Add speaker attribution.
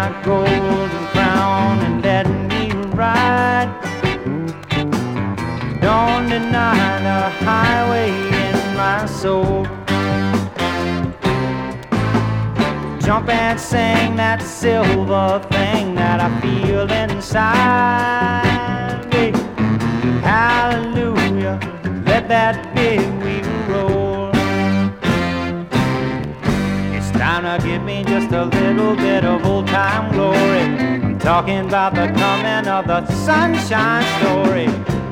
Speaker 1: my golden crown and let me ride. Don't deny the highway in my soul. Jump and sing that silver thing that I feel inside me. Hallelujah, let that big wheel roll. It's time to give me just a little bit of old time glory. I'm talking about the coming of the sunshine story.